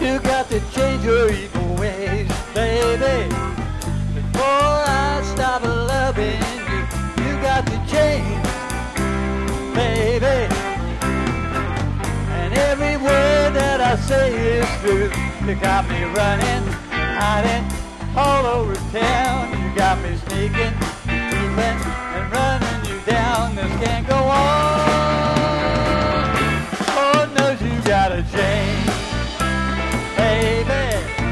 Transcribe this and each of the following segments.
You got to change your evil ways, baby. Before I stop loving you, you got to change, baby. And every word that I say is true. You got me running, hiding all over town. You got me sneaking, creeping, and running you down. This can't go on. Lord knows you gotta change, baby.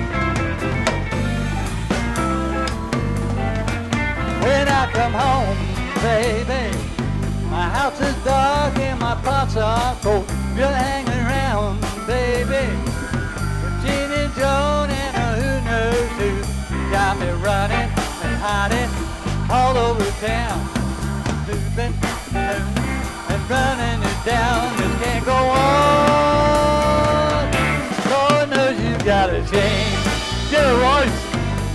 When I come home, baby, my house is dark and my pots are cold. You're hanging around, baby, with Gene and Joan and who knows who. You got me running and hiding all over town, moving and running it down. This can't go on. Lord knows you gotta change. Get a voice.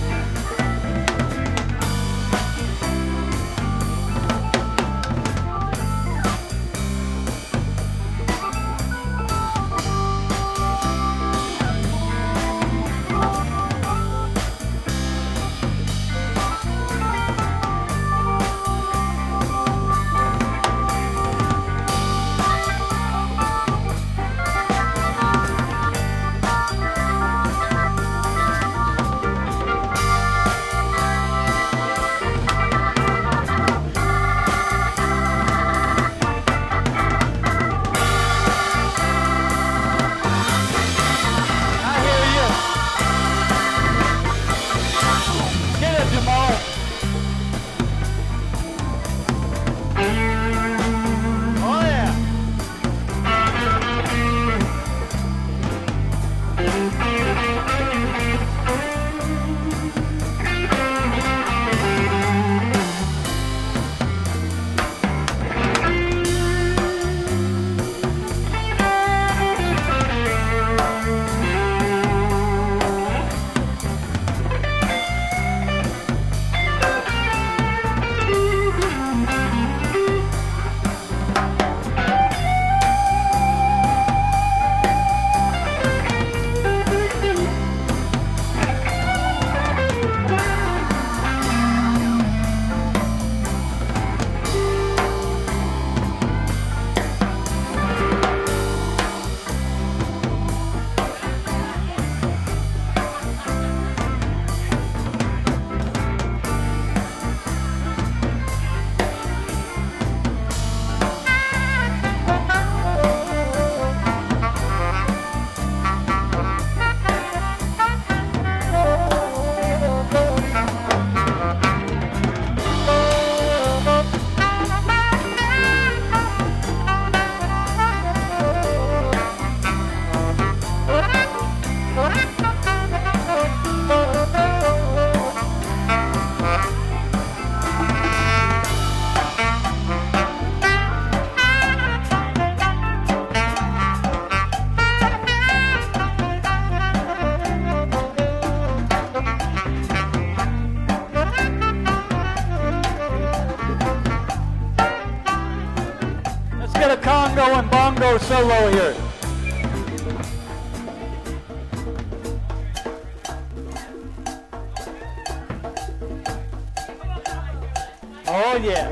Congo and bongo solo here. Oh yeah.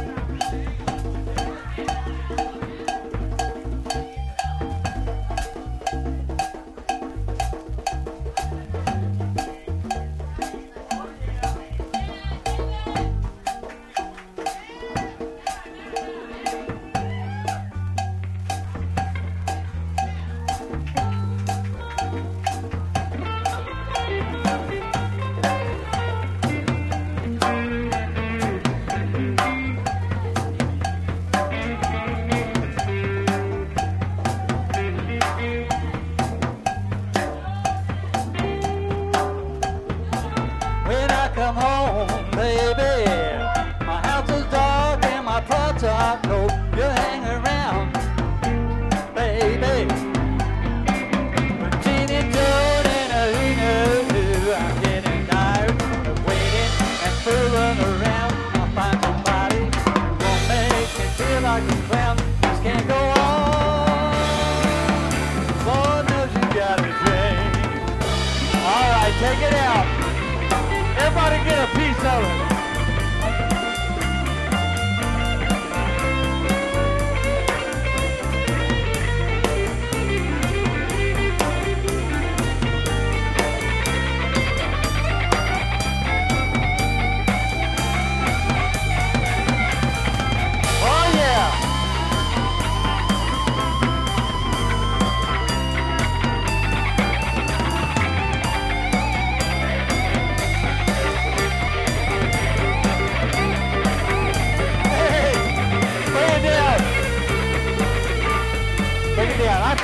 Come home, baby. My house is dark and my pots are cold. You hang around, baby. But Gene and Joan and who knows who. I'm getting tired of waiting and fooling around. I'll find somebody who won't make me feel like a clown. This can't go on. Lord knows you gotta change.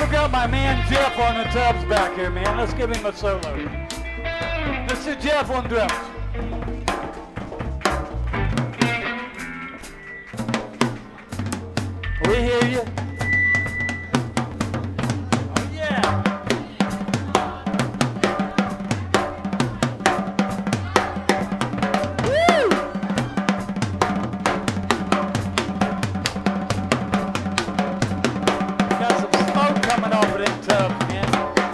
forgot my man Jeff on the tubs back here, man. Let's give him a solo. This is Jeff on drums. We hear you. Oh, yeah. Woo! Got some smoke coming off of them tubs, man.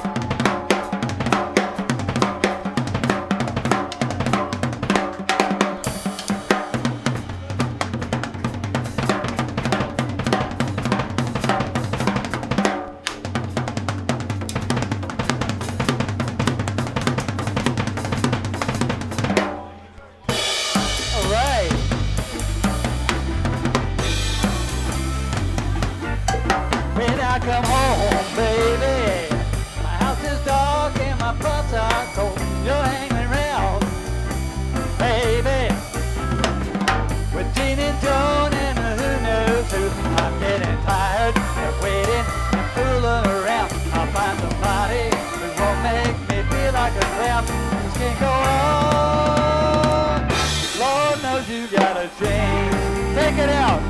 When I come home, baby, my house is dark and my pants are cold. You're hanging around, baby, with Gene and Joan and who knows who. I'm getting tired of waiting and fooling around. I'll find somebody who won't make me feel like a clown. This can't go on. Lord knows you gotta change. Take it out.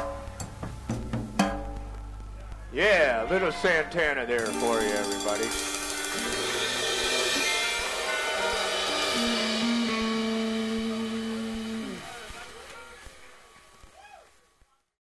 Yeah, a little Santana there for you, everybody.